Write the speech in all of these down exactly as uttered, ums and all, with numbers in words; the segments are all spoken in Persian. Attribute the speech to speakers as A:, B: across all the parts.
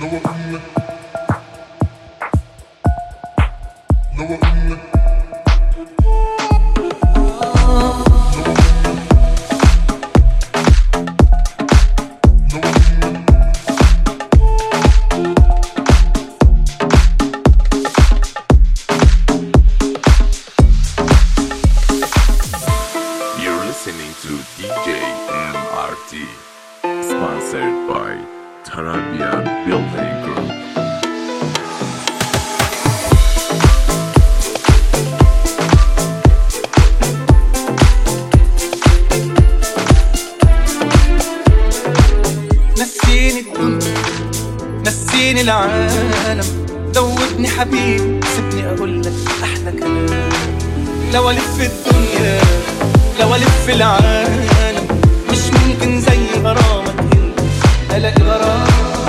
A: العالم ذوبني حبيبي سيبني اقول لك احلى كلام. لو الف الدنيا لو الف العالم مش ممكن زي غرامك انت الاقي غرام.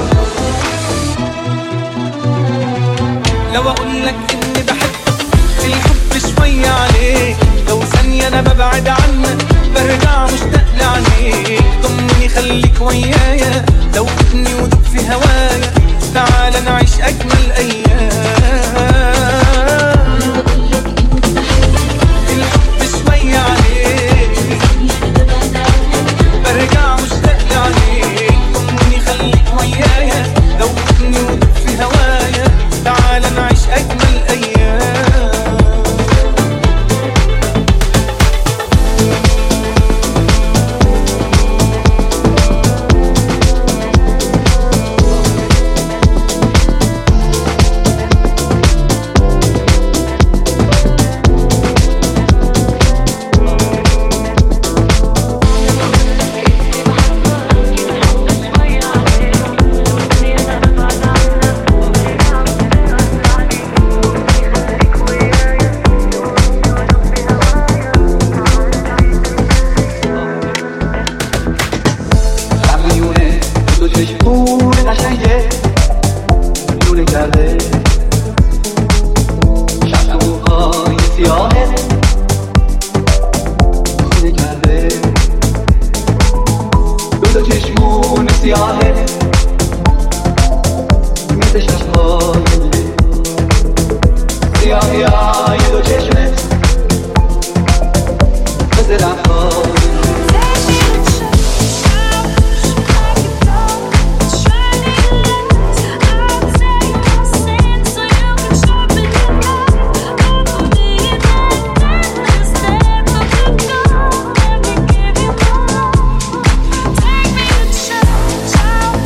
A: لو اقول لك اني بحبك الحب شويه عليك، لو ثانيه انا ببعد عنك برجع مشتاق لعينيك. ضمني خليك ويايا ذوبني ودوب في هوايا، تعال نعيش أجمل أيام. الحب شوية عليك برجع مشتاق لعينيك. ضمني خليك ويايا ذوبني ودوب في هوايا، تعال نعيش أجمل أيام.
B: Ciao.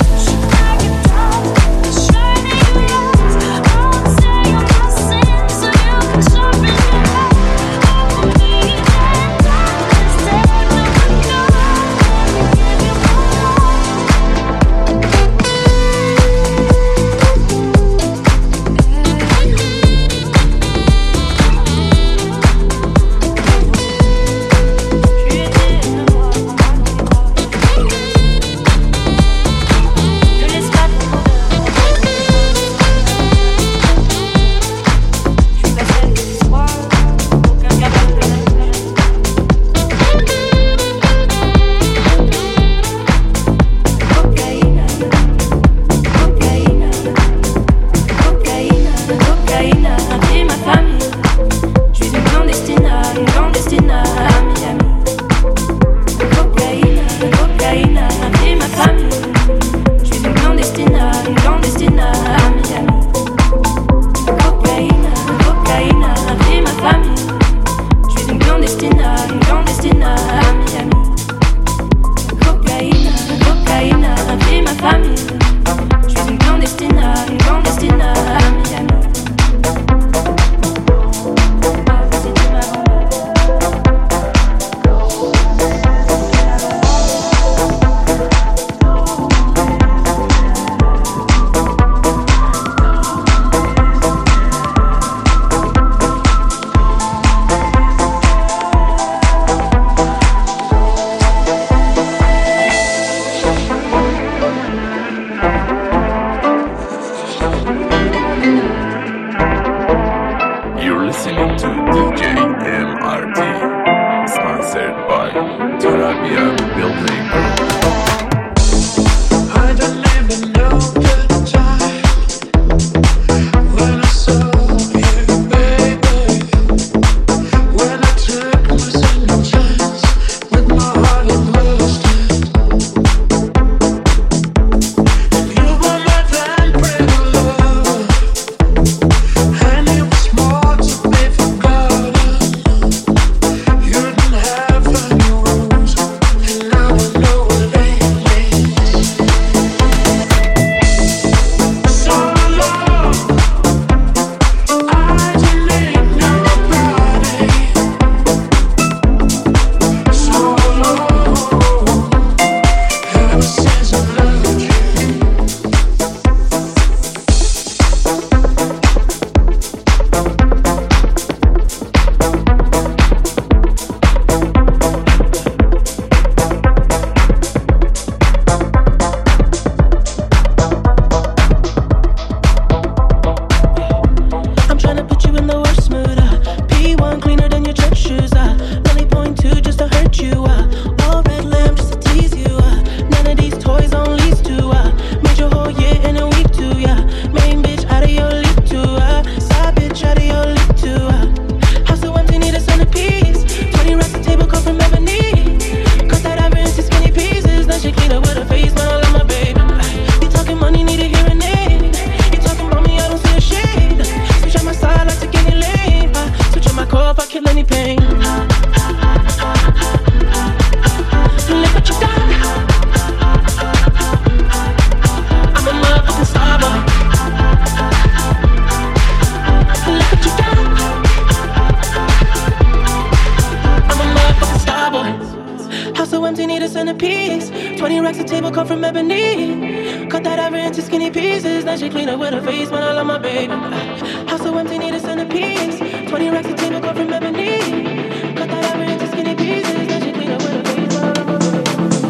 B: table cut from ebony. Cut that ivory into skinny pieces. Then she clean up with her face, man, I love my baby. House so empty, need a centerpiece. Twenty racks of table cut from ebony. Cut that ivory into skinny pieces. Then she clean up with her face, man, I love my baby.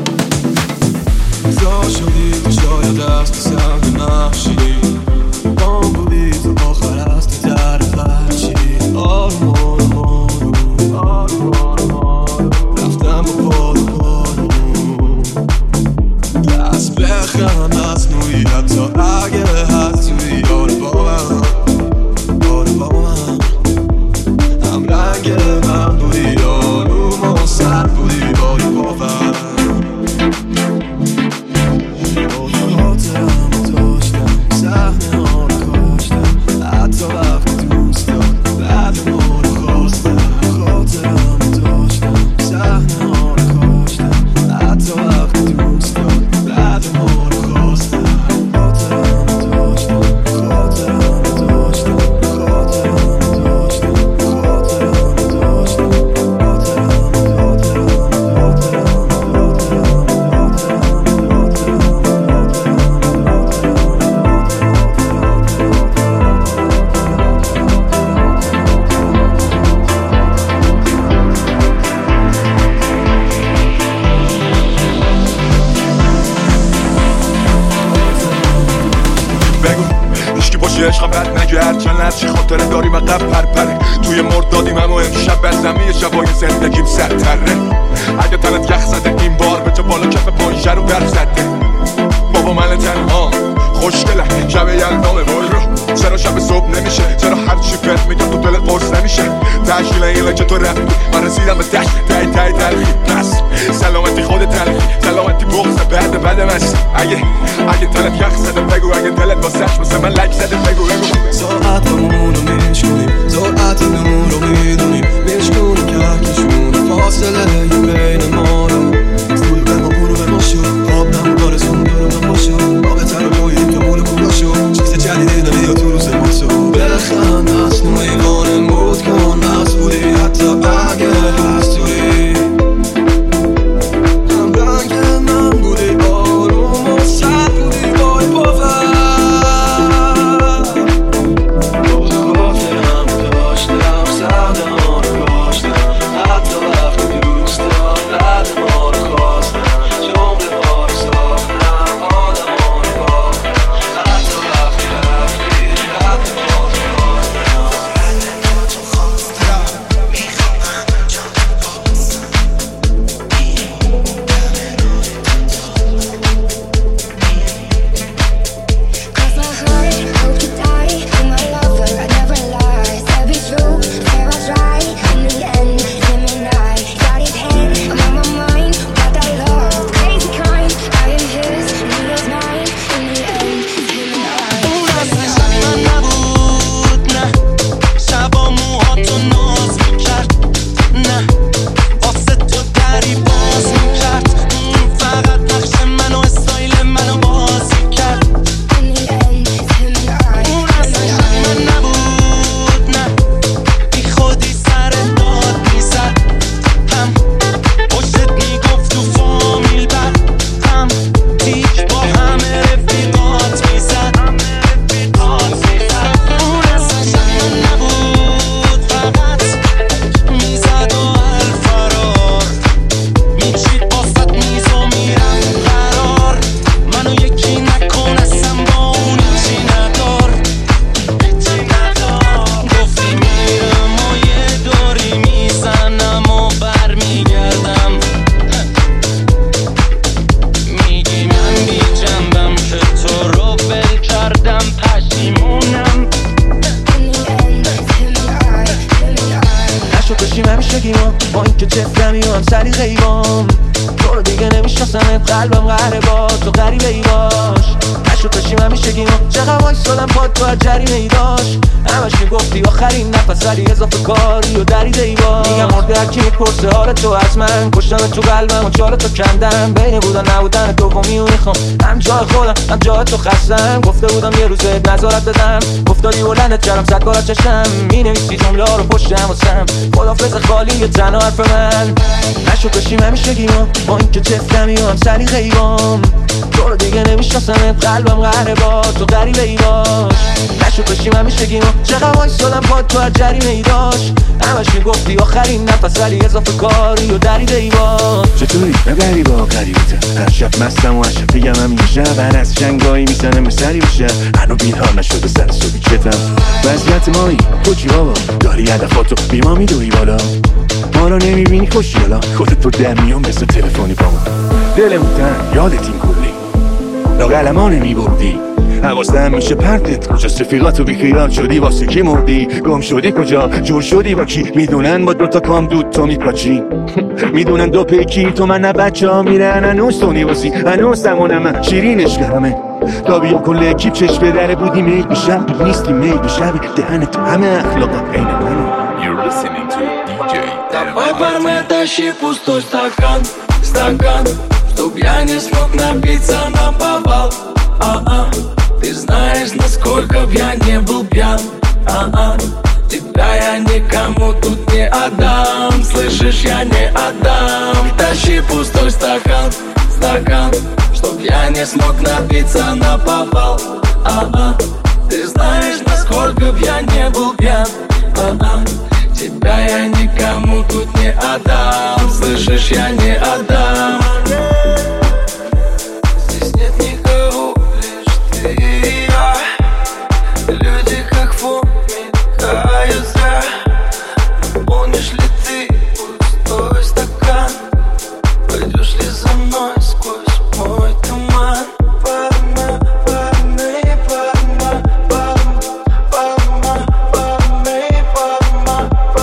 C: زا شدی تو شاید از تو سنگ نقشی بام بودی تو آخر از تو در فرشی آروم آروم آروم آروم آروم رفتم با بارو بارو دست بخم مصنوعی حتی اگه هست توی آره با من آره با من هم رنگ من بودی آروم و سر بودی باری باور
D: عشقم بد نگرد چند از چی خاطره داریم اقب پرپره توی مردادیم اما امشب بزمی شبای زندگیم سرتره اگه تنت یخ زده این بار به جا بالا کف پایشه رو در زده بابا من تنها خوشگله شب یلدامه بای رو چرا شب صبح نمیشه چرا هر چی پت میگم تو دلت قرص نمیشه تشکیل اینه که تو رفتی من رسیدم به تش تای تای تلخی پس سلامتی خود تلخی سلامتی بغض بعد بعد مست اگه اگه تلت یخ زده بگو اگه دلت واسش مثل من لک زده بگو بگو
C: ساعتمون رو میشونیم ساعت نور رو میدونیم میشونیم کهکشون فاصله بین ما رو فول به ما برو به ما شد آب نمودار زون برو به ما شد آب تر رو گوییم که مول کولا شد چیز جدیده نمیا تو روز ما شد بخند مصنوعی وانمود کن مست بودی حتی اگه هست توی هم رنگ من بودی آروم و سر بودی بای باور
B: قلبم قهره با تو غریبه ای باش نشد بشیم همیشگی ما چقدر
E: وایسادم پاد تو هر جریمه ای داشت. همش میگفتی آخرین نفس ولی اضافه کاری و دریده ای باش. میگم مرده هرکی میپرسه حال تو از من، کشتم تو قلبم و چال تو کندم. بین بودن نبودن دومی و میخوام هم جای خودم هم جای تو خستم. گفته بودم یه روز بهت نظارت بدم، گفتادی بلندت کردم صد بار از چشم. مینویسی جمله ها رو پشتم واسم، خدافظ خالی یه تنها حرف من. نشو بشیم همیشگیام با این که جفتمی و هم سلیقه‌ایم. تو رو دیگه نمیشناسمت، قلبم قهره با تو غریبه ای باش. نشو بشیم همیشگیام چقدر وایسادم پاد تو هر جریمه ای داشت. همش میگفتی آخرین نفس ولی اضافه کاری و دریده ای باش.
F: چطوری؟ نبری با قریبتم، هر شب مستم و هر شب بگم همین شب. هر از جنگایی میزنم سری بشه، هنو بیدار نشده سر صبحی چتم. وضعیت مایی توچی بابا، داری هدفاتو بی ما میدوی بالا. ما رو نمیبینی خوشی حالا، خودت تو در میام مثل تلفنی با ما. دلمون تن یادت این کلی لاقلما نمیبردی، حواستم میشه پرتت کجاست. رفیقاتو بیخیال شدی واسه کی مردی؟ گم شدی کجا؟ جور شدی با کی؟ میدونن با دوتا کام دود تو میپاچی. میدونن دو پیکی تو من نه بچه ها میرن. هنوز تو نیوازی هنوز زمانم شیرینش گرمه. تا بیا کل اکیب چشم به در بودی میل بشب نیستی میل بشب. دهنت همه اخلاقا این منو.
D: You're listening to ди джей
G: Давай, бармен, тащи пустой стакан, стакан, чтоб я не смог напиться наповал. А-а, ты знаешь, насколько б я не был пьян. А-а, тебя я никому тут не отдам. Слышишь, я не отдам. Тащи пустой стакан, стакан, чтоб я не смог напиться наповал. А-а, ты знаешь, насколько б я не был пьян. А-а, тебя я никому тут не отдам. Слышишь, я не отдам. Здесь нет никого, лишь ты и я. Люди как фон мигают зря. Помнишь ли ты пустой стакан? Пойдешь ли за мной сквозь мой туман? Парма, парма, парма, парма, парма, парма,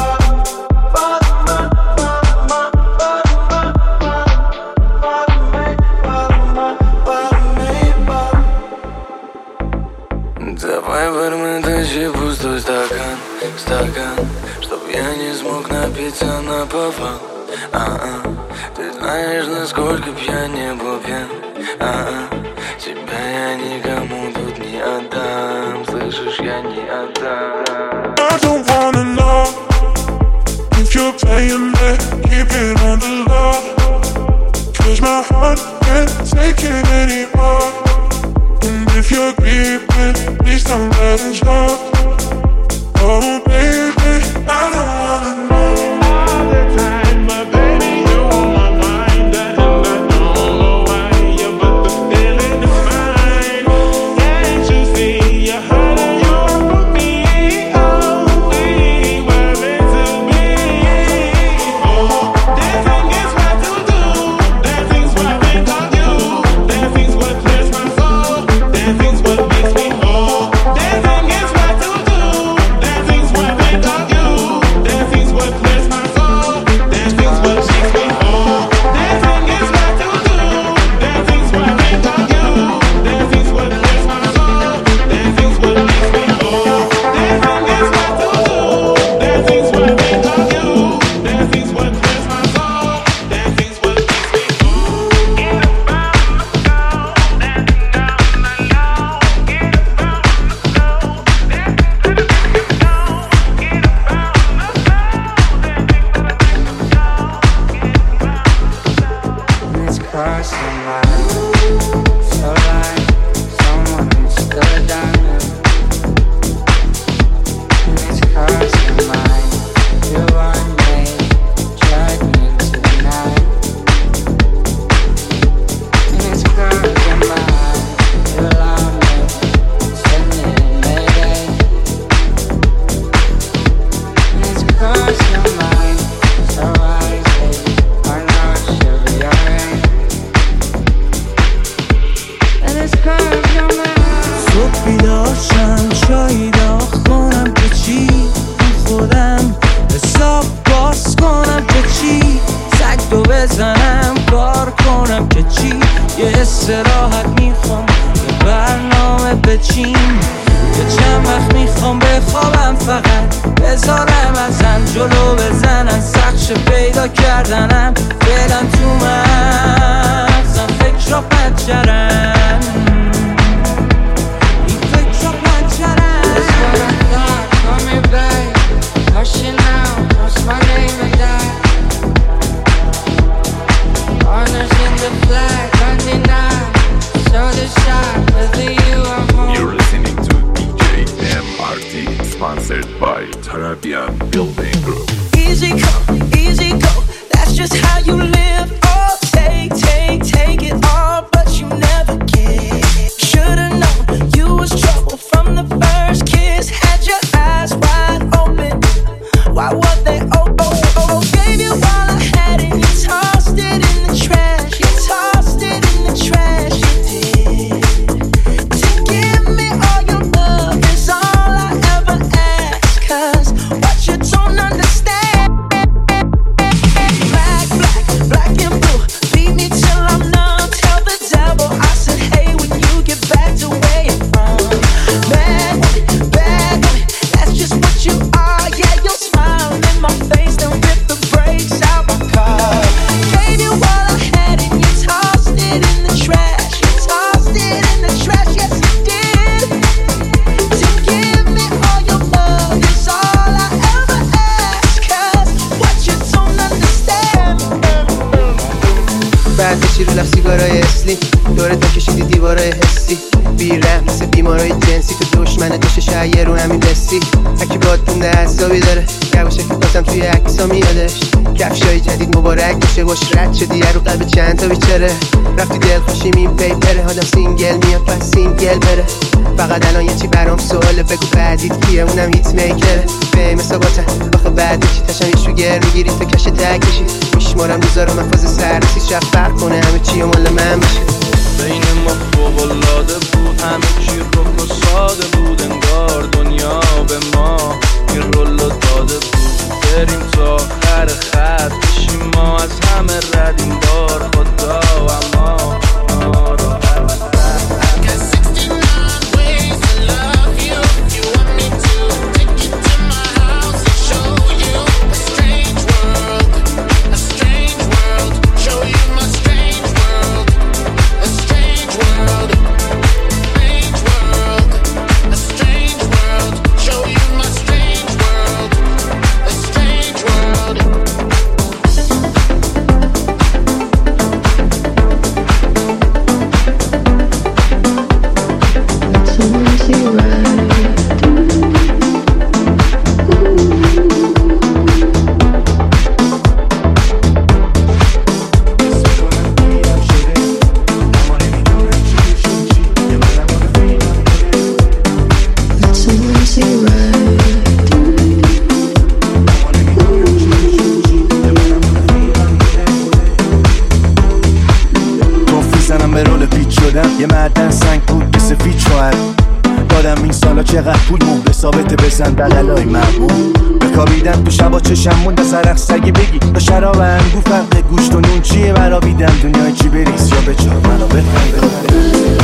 G: Давай, бармен, тащи пустой стакан, стакан, чтоб я не смог напиться наповал. А-а, ты знаешь, насколько б я не был пьян. А-а, тебя я никому тут не отдам. Слышишь, я не отдам.
H: I don't wanna know if you're playing me, keep it on the low. Cause my heart can't take it anymore. And if you're creeping, please don't let it show. Oh baby, I don't wanna know all the time, but baby you're on my mind. And I don't know why you put the feeling in mine. Can't you see you're hurting your for me? Oh, we were meant to be. Oh, dancing is what to do. Dancing's what think of you. Dancing's what clears my soul. Dancing's what makes me whole. Dancing is what to do. Dancing's what think of you. Dancing's what clears my soul. Dancing's what makes me whole. Dancing is what to do. Dancing's what think of you. Dancing's what clears my soul. Dancing's what makes me whole. Dancing is what to do. Dancing's what think of you. Dancing's what clears my soul. Dancing's what makes me whole. Get up on the floor, dancing down the low. Get up on the floor, dancing to the beat of the song. Get up on the floor, dancing to the beat of the song.
I: It's crossing line, so like someone stood on you. It's crossing line, you want me, drag me tonight. It's crossing line, you love me, send it in Mayday. It's crossing line, so I say I know it should be alright. And it's crossing line.
E: صبح بیدار شم چایی داغ کنم که چی خودم حساب باز کنم که چی سگ دو بزنم کار کنم که چی یه استراحت میخوام یه برنامه بچین بذارم ازن جلو بزنن سخش پیدا کردنم فعلا تو مغزم فکر را پنجرن این فکر را پنجرن
I: That's what I thought, call me back. Hushing now, what's my name and that? Honors in the flag, undenied. Show the shot, whether you are home.
D: You're listening to D J M R T, sponsored by Tarabian Building Group.
B: Easy come, easy go, that's just how you live. Oh, take, take, take it all, but you never give. Should've known you was trouble from the first kiss. Had your eyes wide open, why were they oh, oh, oh? Gave you all I had and you tossed it in the trash. You tossed it in the trash, you did. To give me all your love is all I ever ask. Cause what you don't understand, black, black, black and blue, beat me till I'm numb. Tell the devil I said hey when you get back to where you're from. Bad woman, bad woman, that's just what you are. Yeah, you'll smile in my face, then rip the brakes out my car. Gave you all I had and you tossed it in the trash. You tossed it in the trash, yes you did. To give me all your love is all I ever ask. Cause what you don't understand.
J: بعد بشی رو لب سیگارای اصلی دوره تا کشیدی دیوارای حسی بیرم مثل بیمارای جنسی تو دشمن داشته شایر رو همین بسی هکی باد مونده عذابی داره یواشه که بازم توی عکسا میادش کفشای جدید مبارک باشه باش رد شدی رو قلب چند تا بیچاره رفتی دل خوشیم این پیپره آدم سینگل میاد پس سینگل بره فقط الان یه چی برام سواله بگو بعدیت کیه اونم هیت میکره به مسابقه آخه بعدی چی تشم یه شوگر میگیری تو کش تک کشی میشمارم روزا رو من فاز سرسی شب فرق کنه همه چی و مال من بشه
E: بین ما فوق‌العاده بود همه چی رک و ساده بود انگار دنیا به ما این رول داده بود بریم تا آخر خط بشیم ما از همه رد این بار خدا اما
F: یه معدن سنگ بود به سفید شوهر دادم این سالا چقدر پول مهر ثابته بزن بغلای محبوب بکابیدم تو شبا چشم مونده سرخ سگی بگی با شراب انگو فرق گوشت و نون چیه مرا بیدم دنیای چی بریز یا به چار منو بفرم